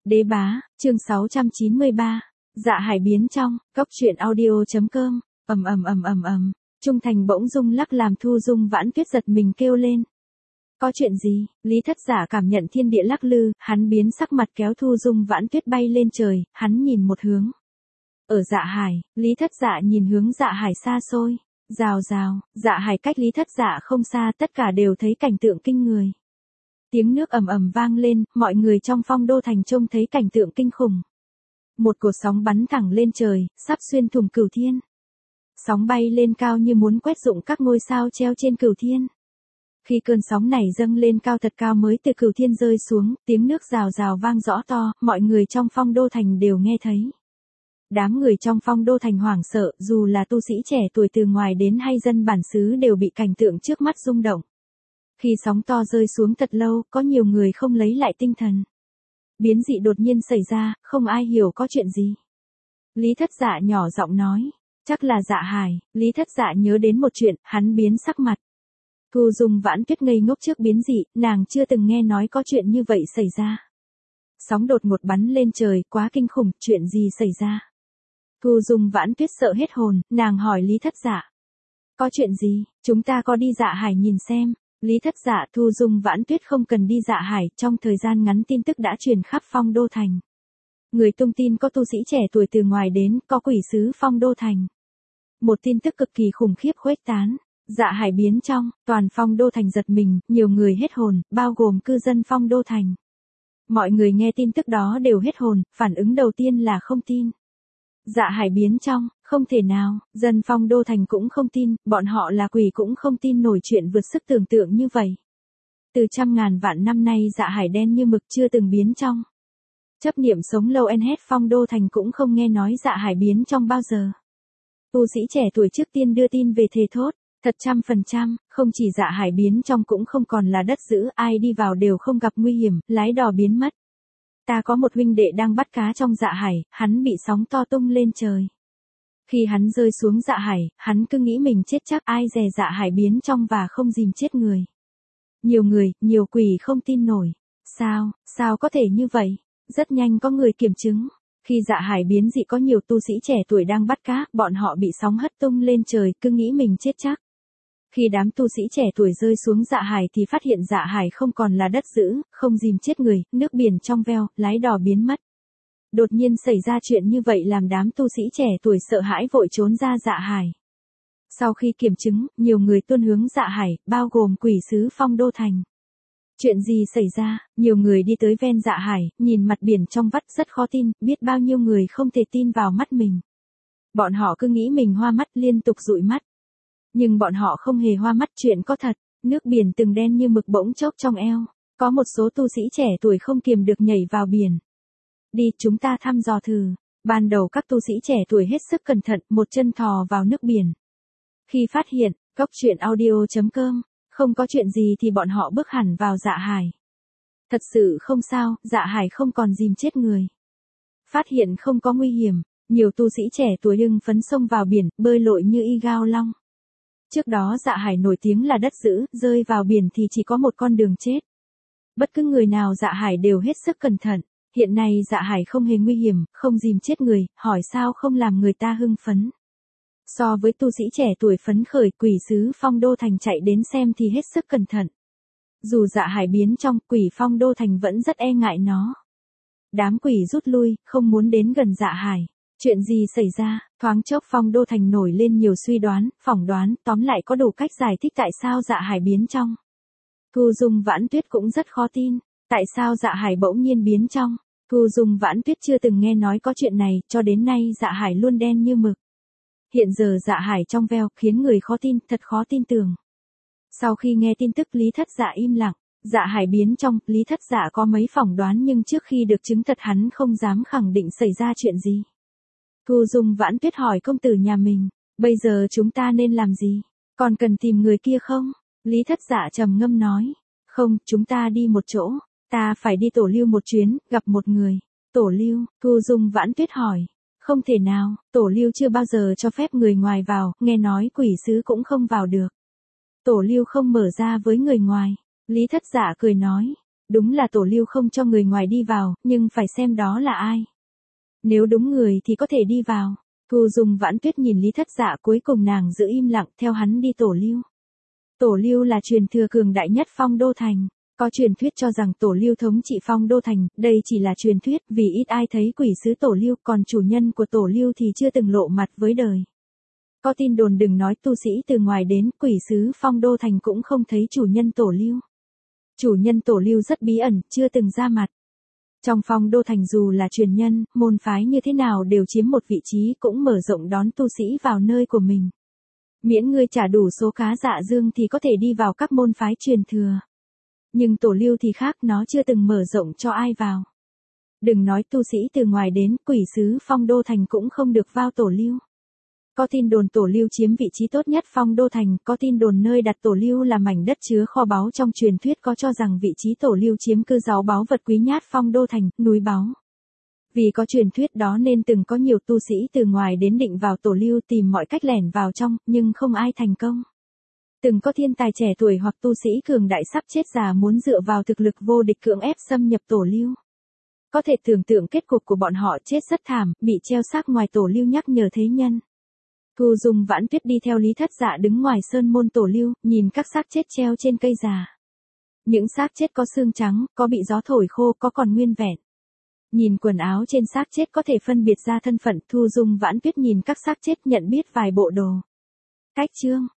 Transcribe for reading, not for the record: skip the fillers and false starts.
Đế bá, chương 693. Dạ hải biến trong, cốc truyện audio.com. Trung Thành bỗng rung lắc làm Thu Dung Vãn Tuyết giật mình kêu lên. Có chuyện gì? Lý Thất Dạ cảm nhận thiên địa lắc lư, hắn biến sắc mặt kéo Thu Dung Vãn Tuyết bay lên trời, hắn nhìn một hướng. Ở Dạ Hải, Lý Thất Dạ nhìn hướng Dạ Hải xa xôi. Rào rào, Dạ Hải cách Lý Thất Dạ không xa, tất cả đều thấy cảnh tượng kinh người. Tiếng nước ầm ầm vang lên, mọi người trong Phong Đô thành trông thấy cảnh tượng kinh khủng. Một cột sóng bắn thẳng lên trời, sắp xuyên thủng cửu thiên. Sóng bay lên cao như muốn quét rụng các ngôi sao treo trên cửu thiên. Khi cơn sóng này dâng lên cao thật cao mới từ cửu thiên rơi xuống, tiếng nước rào rào vang rõ to, mọi người trong Phong Đô thành đều nghe thấy. Đám người trong Phong Đô thành hoảng sợ, dù là tu sĩ trẻ tuổi từ ngoài đến hay dân bản xứ đều bị cảnh tượng trước mắt rung động. Khi sóng to rơi xuống thật lâu, có nhiều người không lấy lại tinh thần. Biến dị đột nhiên xảy ra, không ai hiểu có chuyện gì. Lý Thất Dạ nhỏ giọng nói, chắc là Dạ Hải. Lý Thất Dạ nhớ đến một chuyện, hắn biến sắc mặt. Thu Dung Vãn Tuyết ngây ngốc trước biến dị, nàng chưa từng nghe nói có chuyện như vậy xảy ra. Sóng đột ngột bắn lên trời, quá kinh khủng, chuyện gì xảy ra? Thu Dung Vãn Tuyết sợ hết hồn, nàng hỏi Lý Thất Dạ. Có chuyện gì, chúng ta có đi Dạ Hải nhìn xem. Lý Thất Dạ, Thu Dung Vãn Tuyết không cần đi Dạ Hải, trong thời gian ngắn tin tức đã truyền khắp Phong Đô thành. Người tung tin có tu sĩ trẻ tuổi từ ngoài đến, có quỷ sứ Phong Đô thành. Một tin tức cực kỳ khủng khiếp khuếch tán. Dạ Hải biến trong, toàn Phong Đô thành giật mình, nhiều người hết hồn, bao gồm cư dân Phong Đô thành. Mọi người nghe tin tức đó đều hết hồn, phản ứng đầu tiên là không tin. Dạ Hải biến trong, không thể nào, dân Phong Đô thành cũng không tin, bọn họ là quỷ cũng không tin nổi chuyện vượt sức tưởng tượng như vậy. Từ trăm ngàn vạn năm nay Dạ Hải đen như mực chưa từng biến trong. Chấp niệm sống lâu en hết Phong Đô thành cũng không nghe nói Dạ Hải biến trong bao giờ. Tu sĩ trẻ tuổi trước tiên đưa tin về thề thốt, thật 100%, không chỉ Dạ Hải biến trong cũng không còn là đất giữ, ai đi vào đều không gặp nguy hiểm, lái đò biến mất. Ta có một huynh đệ đang bắt cá trong Dạ Hải, hắn bị sóng to tung lên trời. Khi hắn rơi xuống Dạ Hải, hắn cứ nghĩ mình chết chắc, ai dè Dạ Hải biến trong và không dìm chết người. Nhiều người, nhiều quỷ không tin nổi. Sao có thể như vậy? Rất nhanh có người kiểm chứng. Khi Dạ Hải biến dị có nhiều tu sĩ trẻ tuổi đang bắt cá, bọn họ bị sóng hất tung lên trời, cứ nghĩ mình chết chắc. Khi đám tu sĩ trẻ tuổi rơi xuống Dạ Hải thì phát hiện Dạ Hải không còn là đất giữ, không dìm chết người, nước biển trong veo, lái đò biến mất. Đột nhiên xảy ra chuyện như vậy làm đám tu sĩ trẻ tuổi sợ hãi vội trốn ra Dạ Hải. Sau khi kiểm chứng, nhiều người tuôn hướng Dạ Hải, bao gồm quỷ sứ Phong Đô thành. Chuyện gì xảy ra? Nhiều người đi tới ven Dạ Hải, nhìn mặt biển trong vắt rất khó tin, biết bao nhiêu người không thể tin vào mắt mình. Bọn họ cứ nghĩ mình hoa mắt, liên tục dụi mắt. Nhưng bọn họ không hề hoa mắt, chuyện có thật, nước biển từng đen như mực bỗng chốc trong eo. Có một số tu sĩ trẻ tuổi không kiềm được nhảy vào biển. Đi, chúng ta thăm dò thử. Ban đầu các tu sĩ trẻ tuổi hết sức cẩn thận, một chân thò vào nước biển. Khi phát hiện, cốc truyện audio.com, không có chuyện gì thì bọn họ bước hẳn vào Dạ Hải. Thật sự không sao, Dạ Hải không còn dìm chết người. Phát hiện không có nguy hiểm, nhiều tu sĩ trẻ tuổi hưng phấn xông vào biển, bơi lội như y gao long. Trước đó Dạ Hải nổi tiếng là đất giữ, rơi vào biển thì chỉ có một con đường chết. Bất cứ người nào Dạ Hải đều hết sức cẩn thận. Hiện nay Dạ Hải không hề nguy hiểm, không dìm chết người, hỏi sao không làm người ta hưng phấn. So với tu sĩ trẻ tuổi phấn khởi, quỷ sứ Phong Đô thành chạy đến xem thì hết sức cẩn thận. Dù Dạ Hải biến trong, quỷ Phong Đô thành vẫn rất e ngại nó. Đám quỷ rút lui, không muốn đến gần Dạ Hải. Chuyện gì xảy ra? Thoáng chốc Phong Đô thành nổi lên nhiều suy đoán, phỏng đoán, tóm lại có đủ cách giải thích tại sao Dạ Hải biến trong. Thu Dung Vãn Tuyết cũng rất khó tin, tại sao Dạ Hải bỗng nhiên biến trong. Thu Dung Vãn Tuyết chưa từng nghe nói có chuyện này, cho đến nay Dạ Hải luôn đen như mực. Hiện giờ Dạ Hải trong veo, khiến người khó tin, thật khó tin tưởng. Sau khi nghe tin tức Lý Thất Dạ im lặng, Dạ Hải biến trong, Lý Thất Dạ có mấy phỏng đoán nhưng trước khi được chứng thật hắn không dám khẳng định xảy ra chuyện gì. Thu Dung Vãn Tuyết hỏi công tử nhà mình, bây giờ chúng ta nên làm gì? Còn cần tìm người kia không? Lý Thất Dạ trầm ngâm nói, không, chúng ta đi một chỗ, ta phải đi Tổ Lưu một chuyến, gặp một người. Tổ Lưu, Thu Dung Vãn Tuyết hỏi. Không thể nào, Tổ Lưu chưa bao giờ cho phép người ngoài vào, nghe nói quỷ sứ cũng không vào được. Tổ Lưu không mở ra với người ngoài. Lý Thất Dạ cười nói, Đúng là tổ Lưu không cho người ngoài đi vào, nhưng phải xem đó là ai. Nếu đúng người thì có thể đi vào. Thu Dung Vãn Tuyết nhìn Lý Thất Dạ, cuối cùng nàng giữ im lặng theo hắn đi tổ Lưu. Tổ Lưu là truyền thừa cường đại nhất Phong Đô Thành. Có truyền thuyết cho rằng tổ Lưu thống trị Phong Đô Thành, đây chỉ là truyền thuyết vì ít ai thấy quỷ sứ tổ Lưu, còn chủ nhân của tổ Lưu thì chưa từng lộ mặt với đời. Có tin đồn đừng nói tu sĩ từ ngoài đến, quỷ sứ Phong Đô Thành cũng không thấy chủ nhân tổ Lưu. Chủ nhân tổ Lưu rất bí ẩn, chưa từng ra mặt. Trong Phong Đô Thành dù là truyền nhân, môn phái như thế nào đều chiếm một vị trí, cũng mở rộng đón tu sĩ vào nơi của mình. Miễn ngươi trả đủ số cá dạ dương thì có thể đi vào các môn phái truyền thừa. Nhưng tổ Lưu thì khác, nó chưa từng mở rộng cho ai vào. Đừng nói tu sĩ từ ngoài đến, quỷ sứ Phong Đô Thành cũng không được vào tổ Lưu. Có tin đồn tổ Lưu chiếm vị trí tốt nhất Phong Đô Thành, có tin đồn nơi đặt tổ Lưu là mảnh đất chứa kho báu, trong truyền thuyết có cho rằng vị trí tổ Lưu chiếm cư giấu báu vật quý nhất Phong Đô Thành, núi báu. Vì có truyền thuyết đó nên từng có nhiều tu sĩ từ ngoài đến định vào tổ Lưu tìm mọi cách lẻn vào trong, nhưng không ai thành công. Từng có thiên tài trẻ tuổi hoặc tu sĩ cường đại sắp chết già muốn dựa vào thực lực vô địch cưỡng ép xâm nhập tổ Lưu. Có thể tưởng tượng kết cục của bọn họ chết rất thảm, bị treo xác ngoài tổ Lưu nhắc nhở thế nhân. Thu Dung Vãn Tuyết đi theo Lý Thất Dạ đứng ngoài sơn môn tổ Lưu, nhìn các xác chết treo trên cây già. Những xác chết có xương trắng, có bị gió thổi khô, có còn nguyên vẹn. Nhìn quần áo trên xác chết có thể phân biệt ra thân phận. Thu Dung Vãn Tuyết nhìn các xác chết nhận biết vài bộ đồ. Cách chương